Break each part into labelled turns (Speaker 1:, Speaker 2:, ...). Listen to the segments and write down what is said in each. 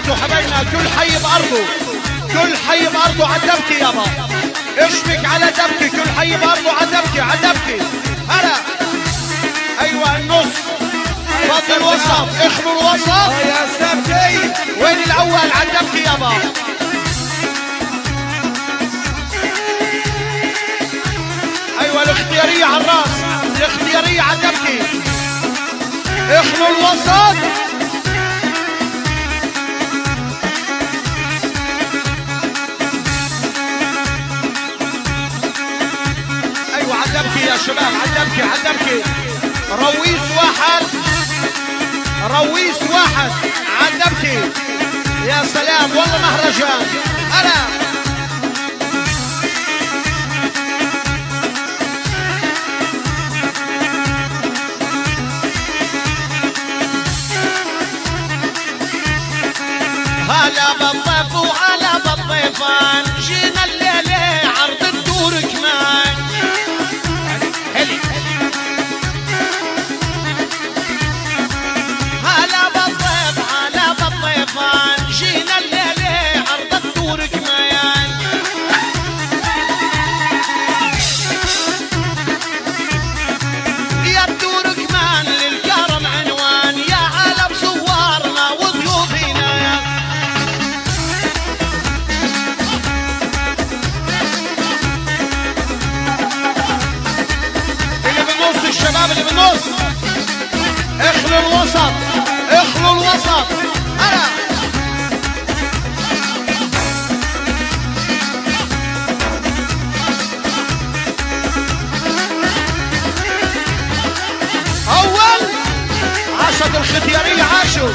Speaker 1: بارضه حبايبنا، كل حي بارضه، كل حي بارضه عدبكي يابا، اشبك على دبكي، كل حي بارضه عدبكي عدبكي. هلا ايوه النص، فضل الوسط، اخلوا الوسط
Speaker 2: يا سبتي.
Speaker 1: وين الاول عدبكي يابا. ايوه الاختيارية على الراس، الاختيارية عدبكي، اخلوا الوسط. ايوه عدبكي يا شباب، عدبكي عدبكي. رويس واحد، رويس واحد عدبكي. يا سلام والله مهرجان. هلا هلا بالضيف وهلا بالضيفان، جينا الليلة عرض الدور كمان. هلا بالضيف هلا بالضيفان، جينا الليلة عرض الدور كمان. يا الدور كمان للكرم عنوان، يا هلا بزوارنا وضيوفنا. الشباب اللي بالنص اخلوا الوسط، اخلوا الوسط. هلا اول عاشت الختيارية، عاشوا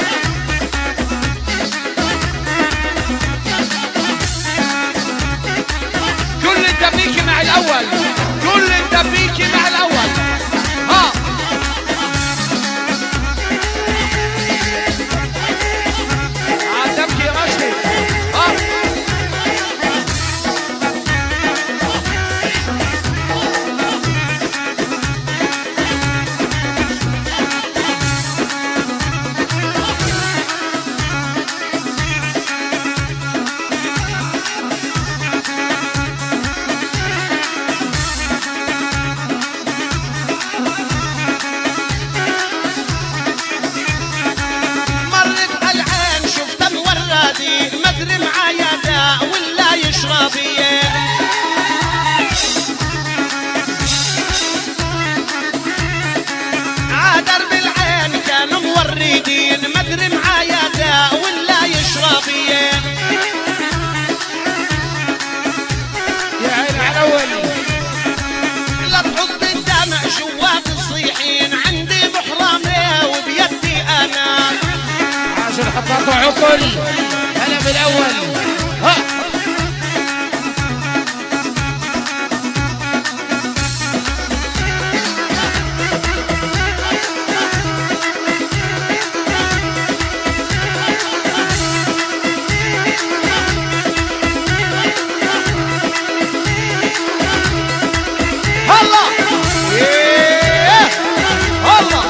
Speaker 1: كل الدبيكي مع الاول، كل الدبيكي مع الاول. ها عدبكي يا مجدي. ها مدري معايا داء ولا يشربيه. عادر بالعين كانوا موردين، مدري معايا داء ولا يشربيه.
Speaker 2: يا عين على اول.
Speaker 1: لا تحط الدمع جوات الصيحين، عندي محرمه وبيدي انا.
Speaker 2: عاشر خطاط وعقل. هلا بالاول. ها
Speaker 1: هلا هلا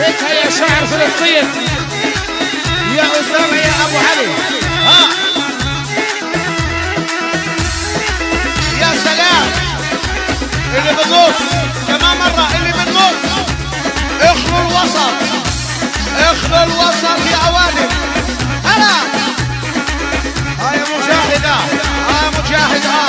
Speaker 2: مسكها يا شاعر فلسطين يا أسامة يا أبو علي.
Speaker 1: ها يا سلام. اللي بالنص كمان مرة، اللي بالنص اخلوا الوسط، اخلوا الوسط يا عوالم. هلا هاي مجاهدة، هاي مجاهدة.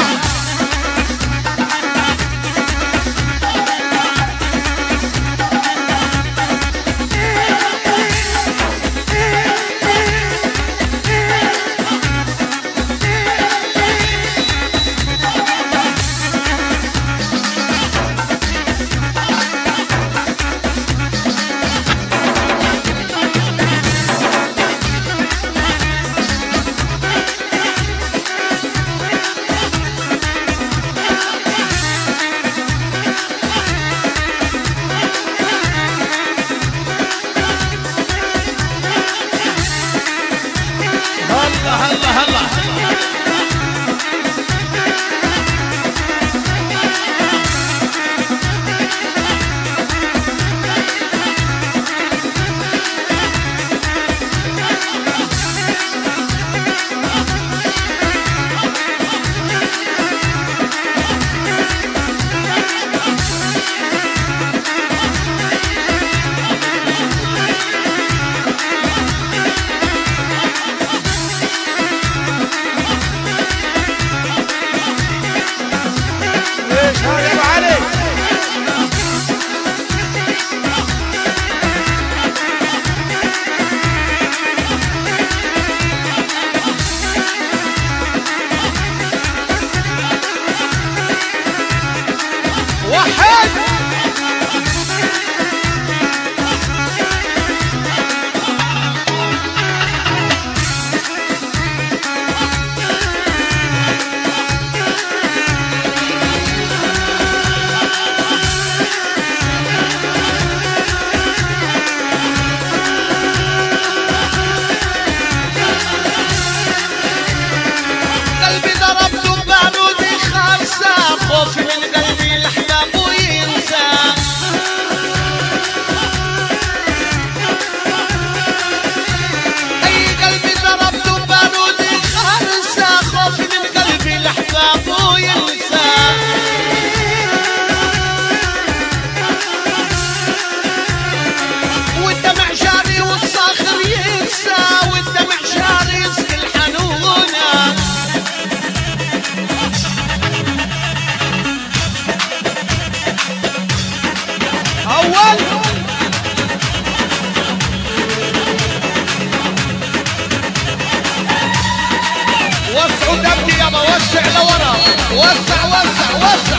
Speaker 1: وسع لورا، وسع وسع وسع.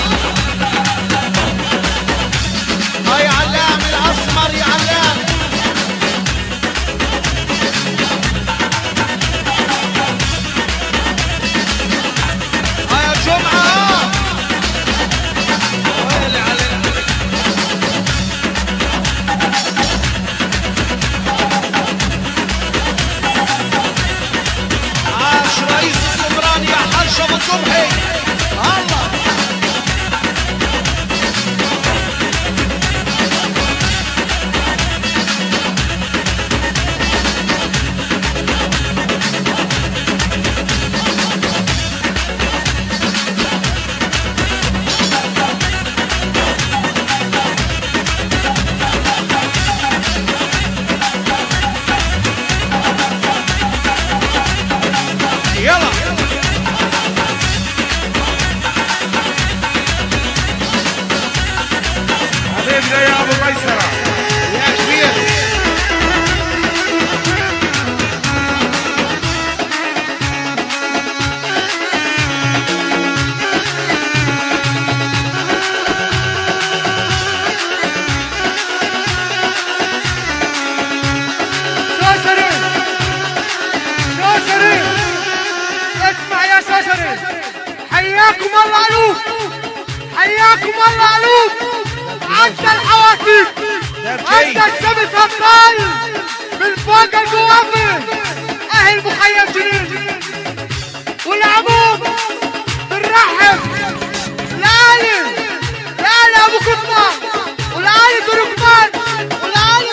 Speaker 1: هاي علام الاسمر يا علام. هاي جمعة. ويلي علينا. عاش رئيس السمران يا حاج ابو صبحي. الله يلا
Speaker 2: حبيبنا يا ابو ميسره
Speaker 1: يا كبير.
Speaker 3: شاشري شاشري اسمع يا شاشري، حياكم الله علوف، حياكم الله علوف. عند الحواسيب، عند الشمس الطاير من فوق القوافل، اهل مخيم جنين والعموم بنرحب العالي، العالي ابو كفار والعالي تركمان والعالي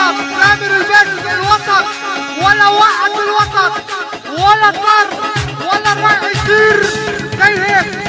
Speaker 3: الوسط سامر البس الوسط ولا واحد في الوسط ولا طر ولا رايح يصير زي هيك.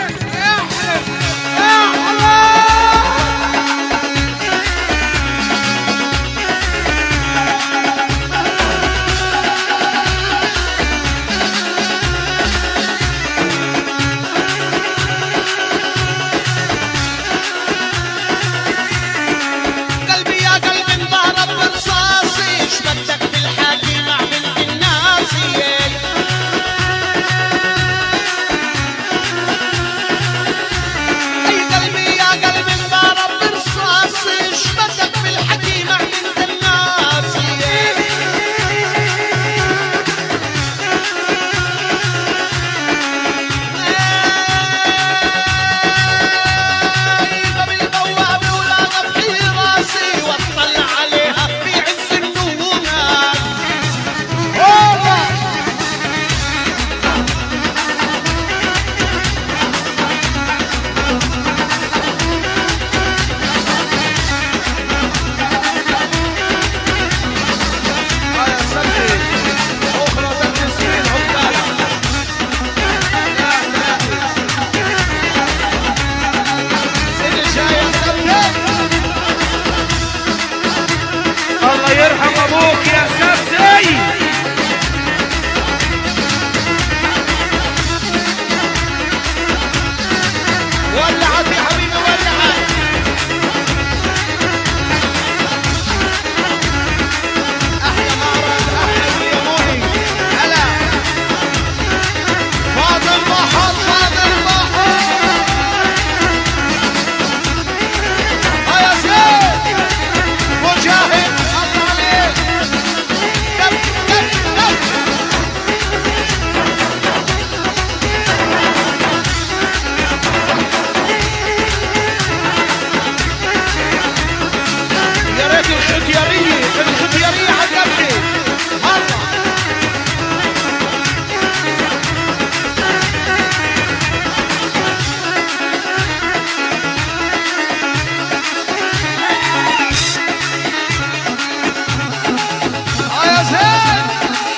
Speaker 2: يرحم ابوك يا سبزي.
Speaker 1: ولعت يا حبيبي ولعت. احلى معرض احلى اليموني. هلا فاضل بحر فاضل بحر. يا زين مجاهد الختيارية عجبني مرة. يا زين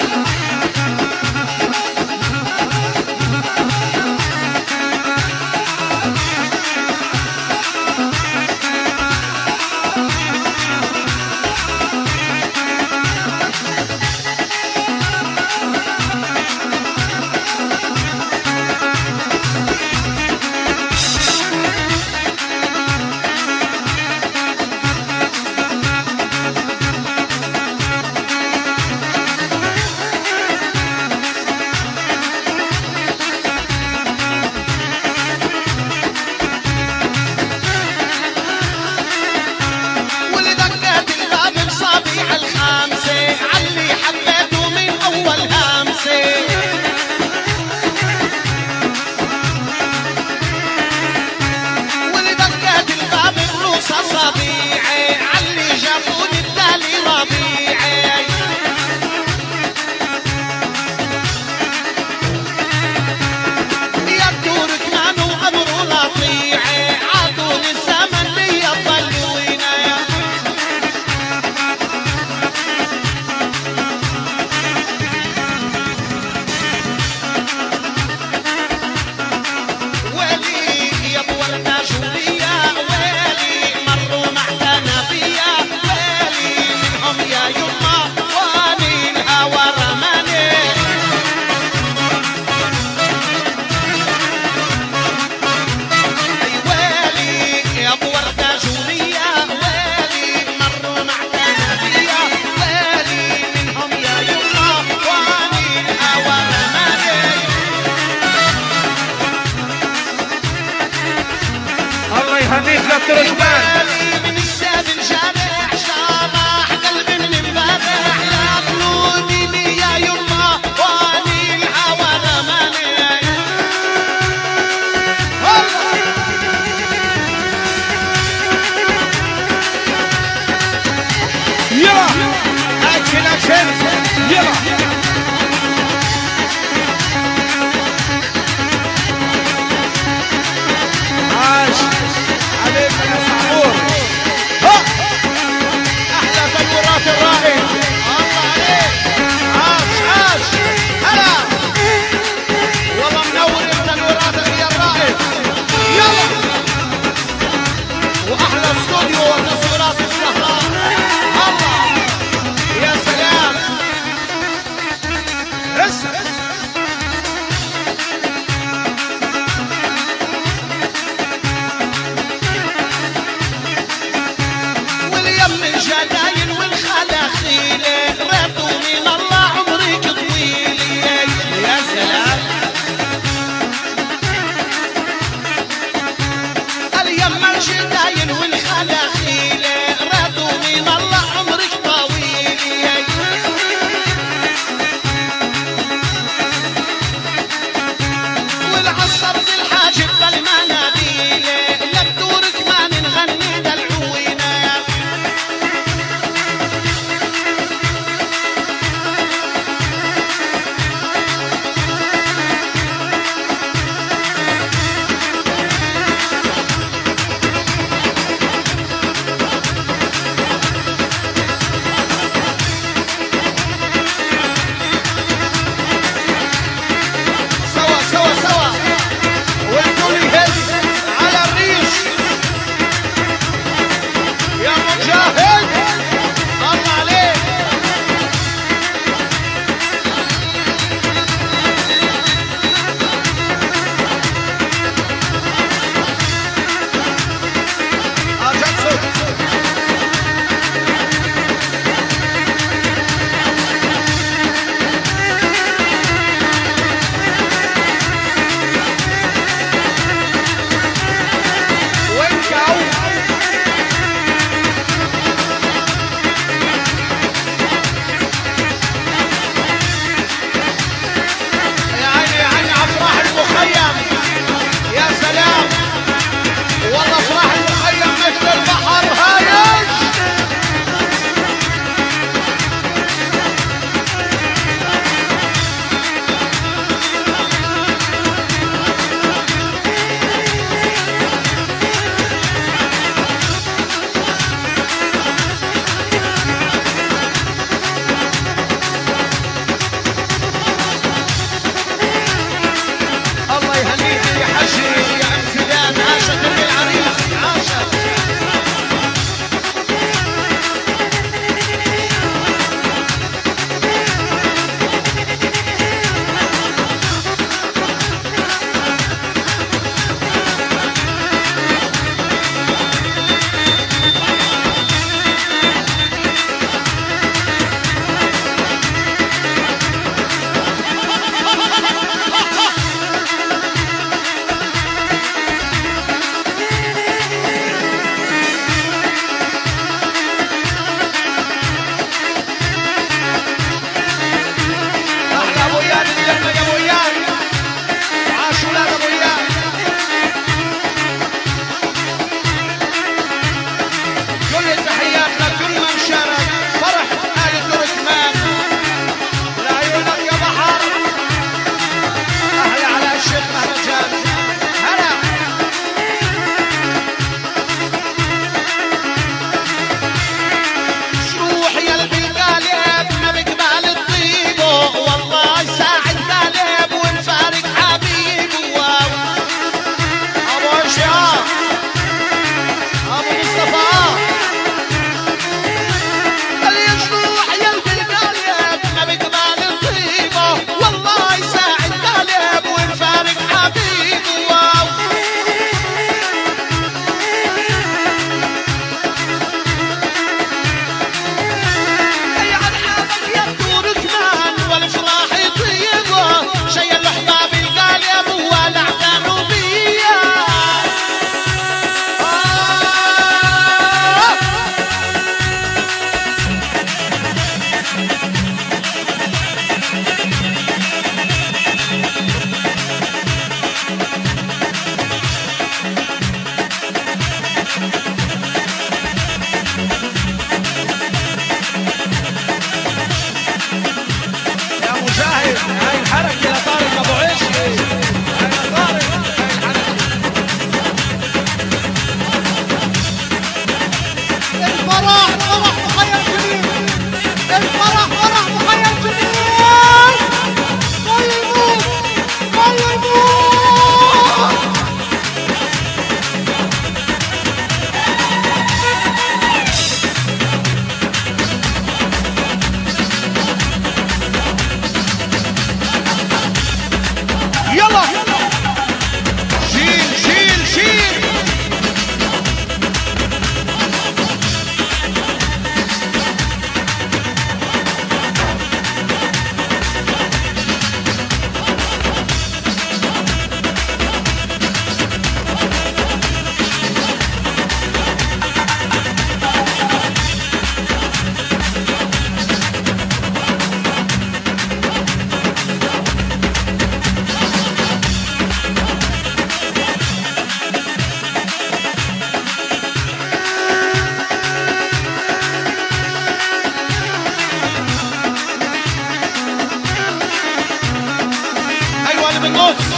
Speaker 2: حميد للترجمان.
Speaker 1: من السابل جارح شرح قلبي من امبارح يا قلوبي يا يما واني الهوى رماني.
Speaker 2: يلا اكشن اكشن يلا.
Speaker 1: احلى تنورات الراس. الجدايل والخلاخيل رضوا من الله عمرك طويل.
Speaker 2: يا سلام.
Speaker 1: اليما الجدايل والخلاخيل رضوا من الله عمرك طويل. والعصر في الحاجب بالمناديل لبدورك ما نغني دلعوينا. سوا سوا سوا والكل يهز على الريش يا مجاهد الله عليك. جنسو وانكو يا عيني يا عيني افراح المخيم. يا سلام والله افراح المخيم مثل البحر هايج. الله يهنيك يا حجي يا ام فلان. عاشت ام العريس عاشت. احلى ابو اياد الجنه يا ابو اياد. عاش ولاد ابو اياد. كل التحيات لكل من شارك فرح ال تركمان. لعيونك يا بحر. احلى على الشيخ مهرجان. هلا روح يا البلقالب ما بقبال الطيبه والله ساعد قالب ونفارق حبيبه. واو ابو اشياء ابو مصطفى اللي يروح يا البلقالب ما بقبال الطيبه والله ساعد قالب ونفارق حبيبه. واو يا الحابك يا تركمان والفراح يطيبه شي الاحباب القالب ولا اعتنوا بيا. يا مجاهد هاي الحركه يا طارق ابو عشقي. هاي يا طارق هاي الحركه.
Speaker 3: الفرح فرح مخيم جميل. الفرح فرح مخيم جميل. طيبوه طيبوه.
Speaker 1: يلا شيل شيل شيل.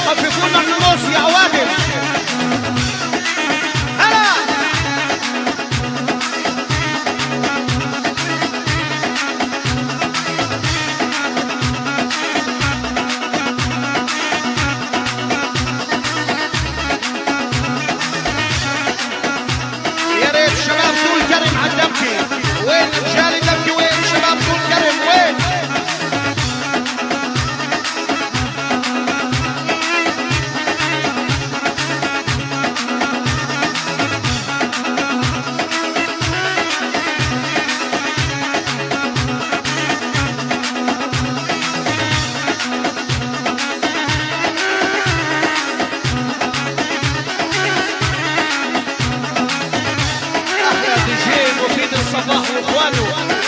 Speaker 1: خففونا النص يا عوادل. هلا يا ريت شباب طول كرم على الدبكة. وين رجال الدبكة؟ وين شباب طول كرم؟ وين؟ احلى دي جي مفيد الصباح واخوانه.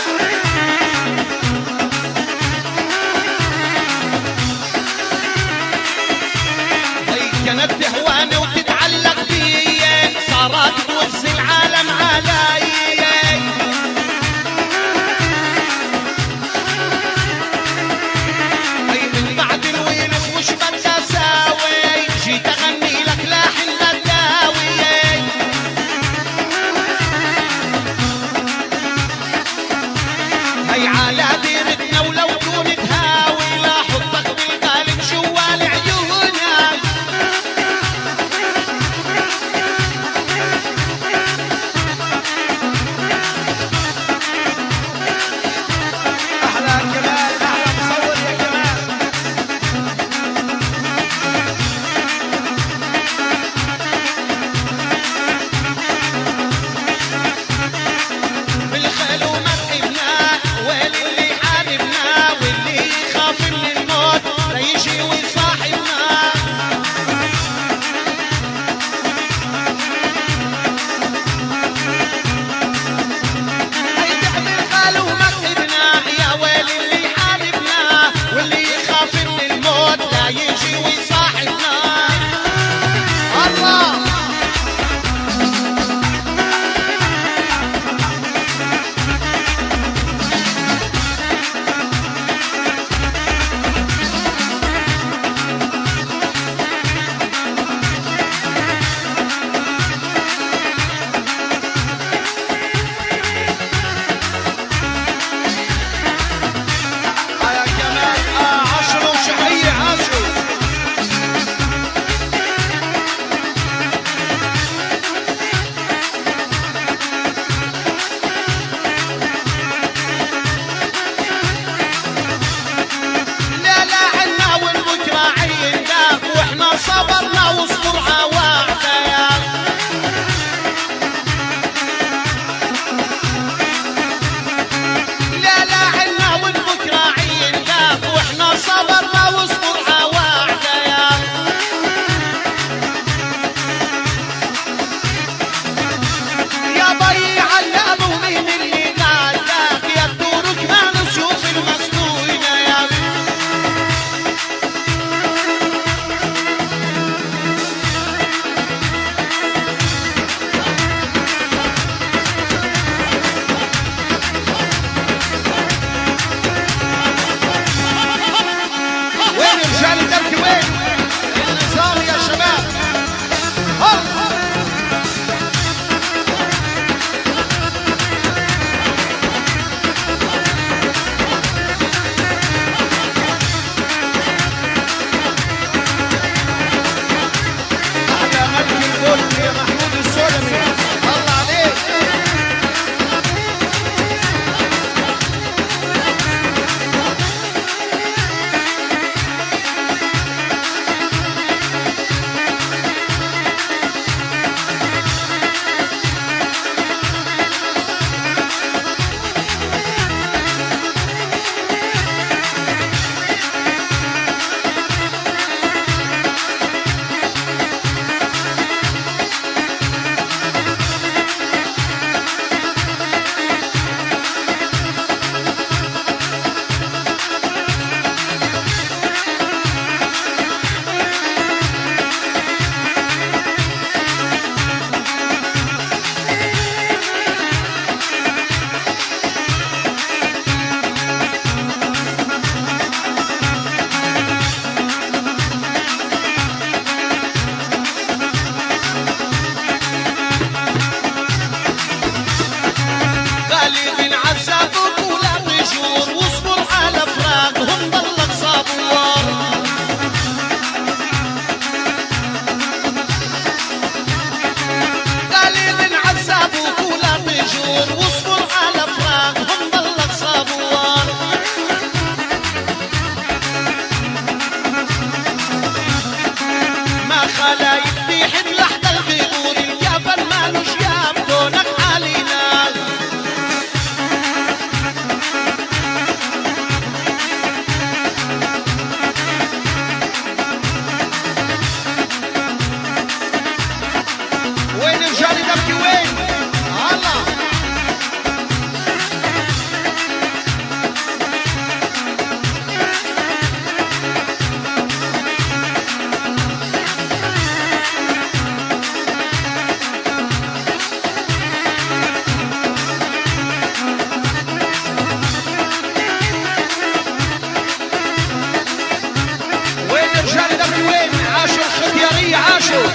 Speaker 1: عاشوا.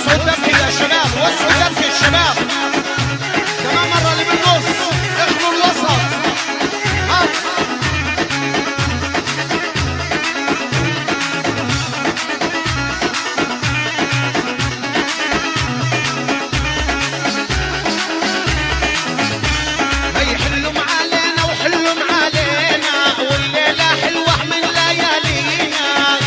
Speaker 1: وسعوا الدبكة يا شباب، وسعوا الدبكة الشباب. كمان مرة اللي بالنص، اخلوا الوسط. هي حلم علينا وحلم علينا، والليلة حلوة من ليالينا.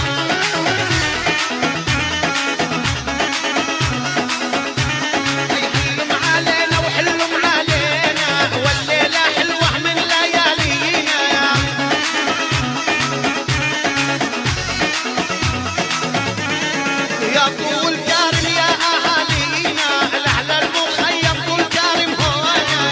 Speaker 1: هي حلم علينا وحلم علينا، والليلة حلوة من ليالينا. يا طول كارم يا أهالينا، الأحلى المخيم طول كارم هوانا.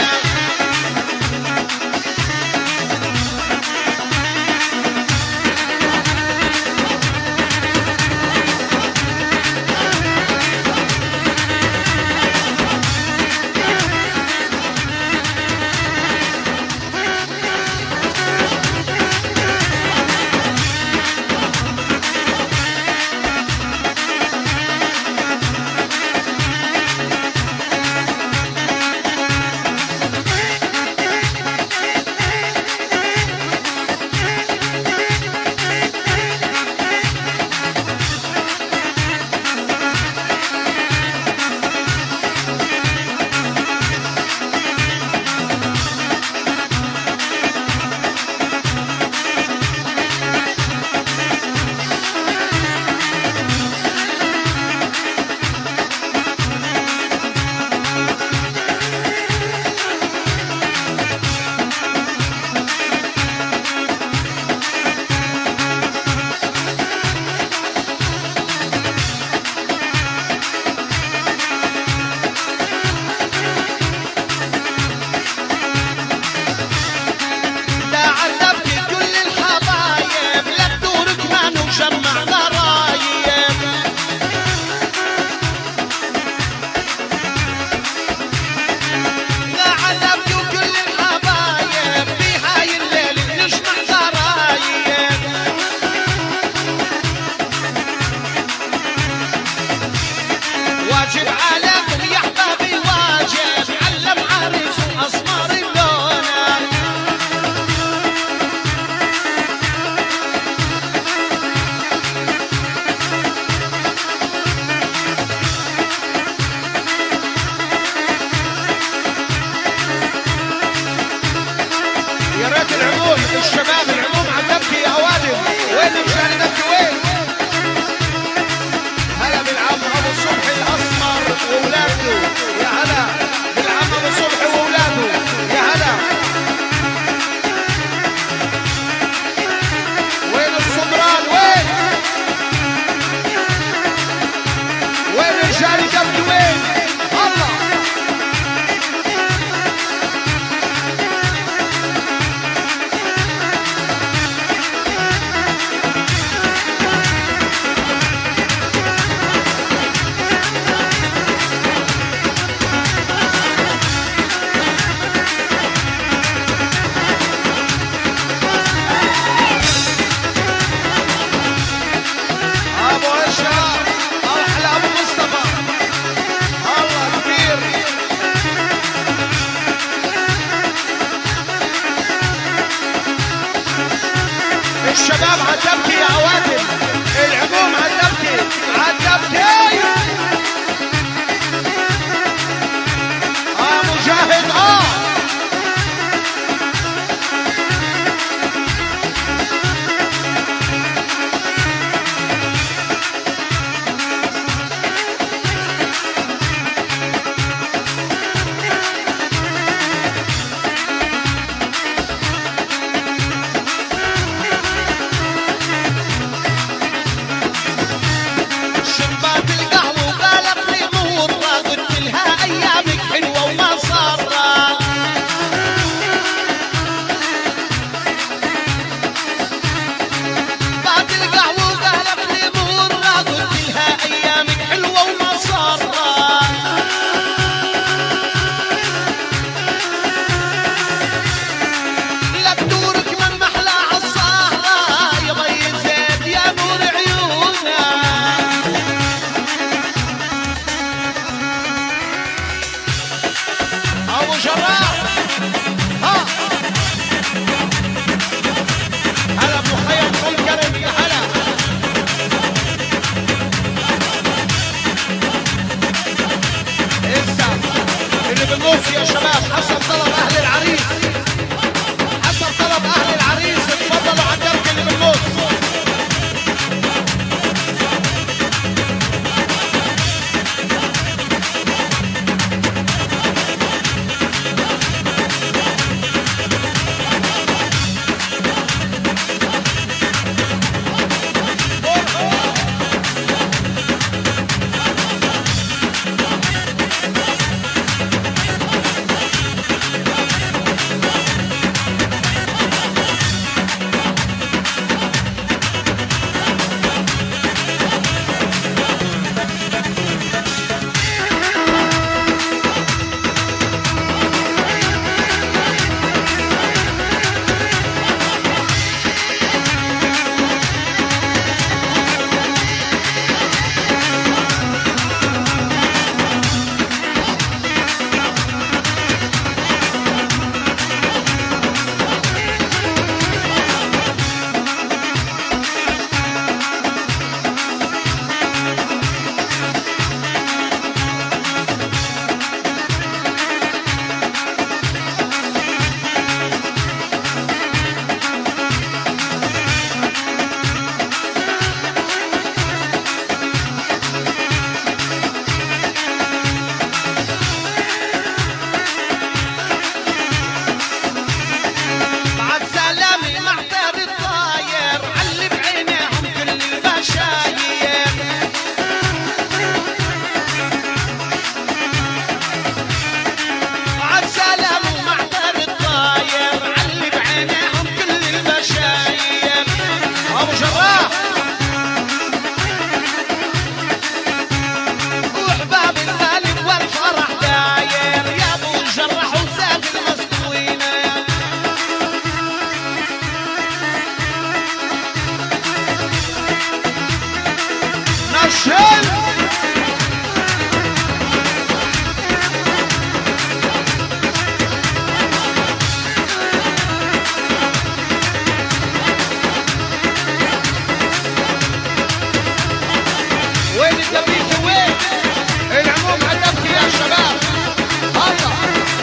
Speaker 1: يا بيك وين العموم عدمك يا شباب الله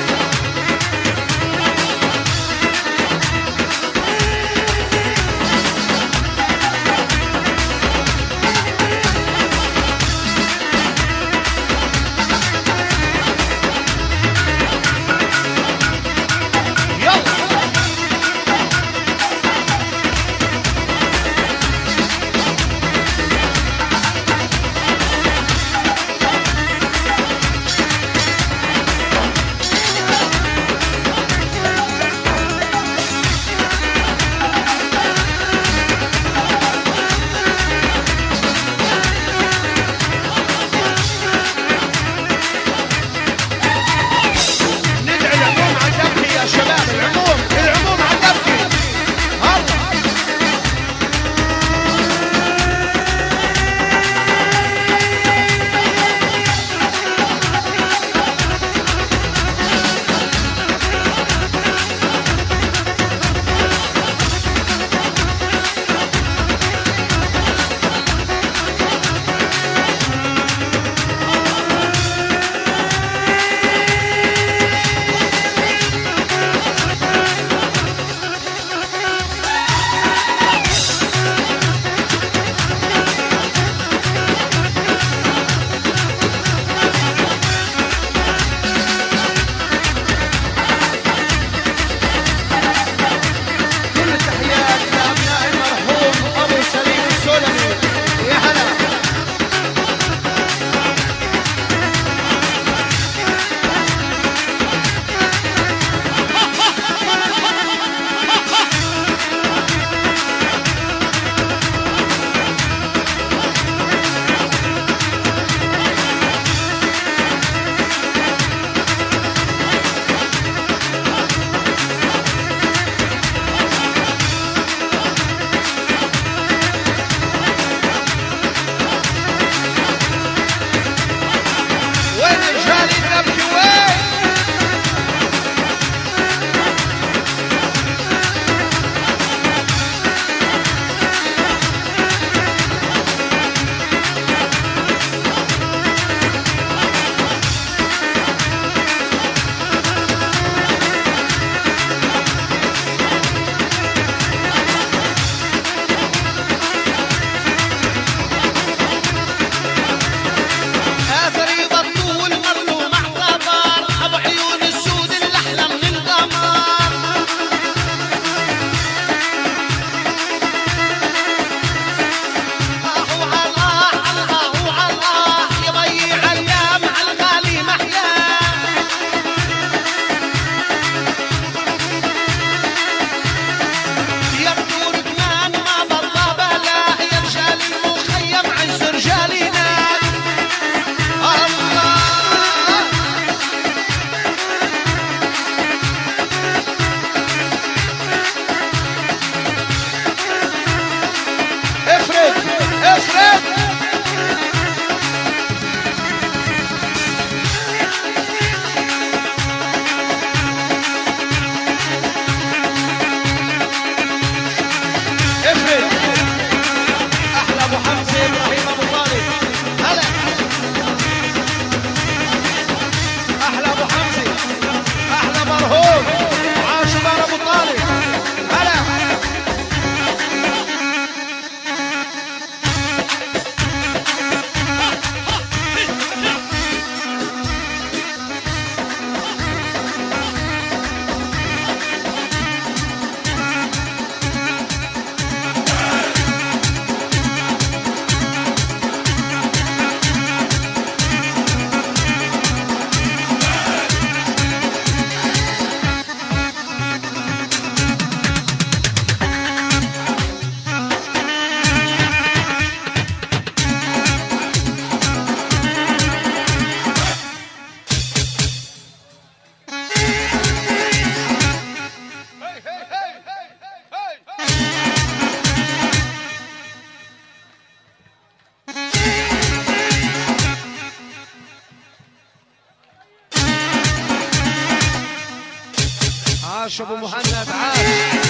Speaker 1: عاش ابو مهند عاش.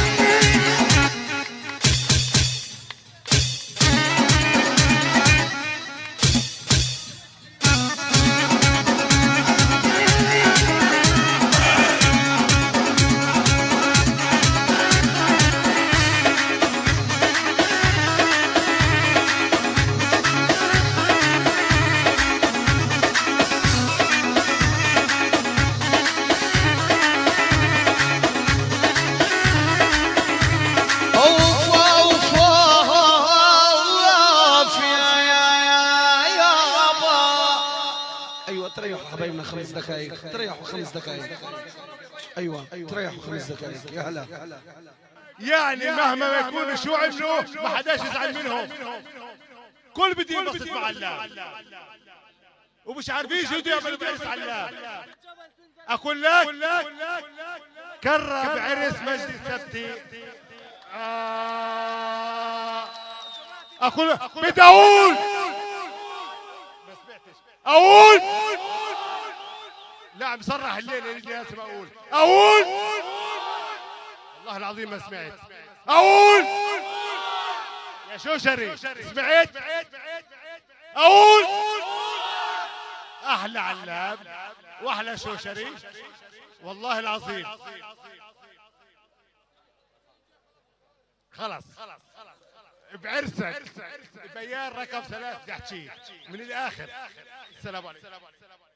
Speaker 1: تريحوا حبايبنا 5 دقائق، تريحوا 5 دقائق. ايوه تريحوا 5 دقائق. يا هلا.
Speaker 4: يعني مهما ما يكونوا شو عملوا ما حداش يزعل منهم، كل بده ينبسط مع اللعب ومش عارفين شو بده يعملوا بعرس علام. اقول لك كرر بعرس مجدي السبتي. اقول بدي اقول لا بصرح الليله اللي لازم اقول والله العظيم ما سمعت. اقول يا شوشري سمعت؟ اقول احلى علاب واحلى شوشري والله العظيم. خلص بعرسك بيان رقم 3 بدي احكي من الاخر. السلام عليكم.